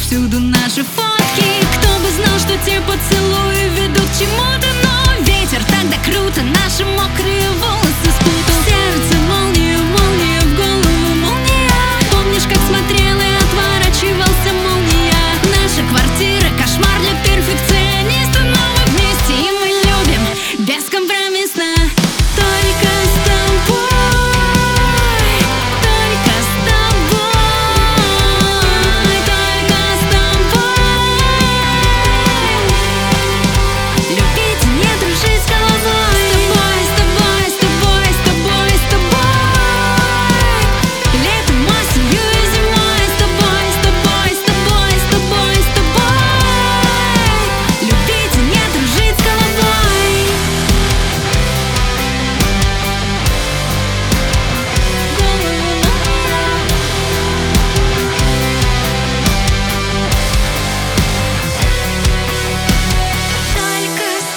повсюду наши фотки. Кто бы знал, что те поцелуи ведут к чему-то, но ветер тогда круто наши мокрые волосы спутал. Сердце молния, молния, в голову молния. Помнишь, как смотрел и отворачивался молния? Наша квартира — кошмар для перфекциониста, но мы вместе и мы любим бескомпромиссно. Только с тобой, только с тобой, только с тобой. Любить и не дружить с головой. С тобой, с тобой, с тобой, с тобой. Летом, осенью и зимой. С тобой, с тобой, с тобой, с тобой, с тобой. Любить и не дружить с головой. Только с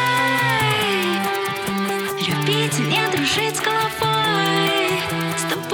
тобой. Любить и не дружить с головой. С тобой.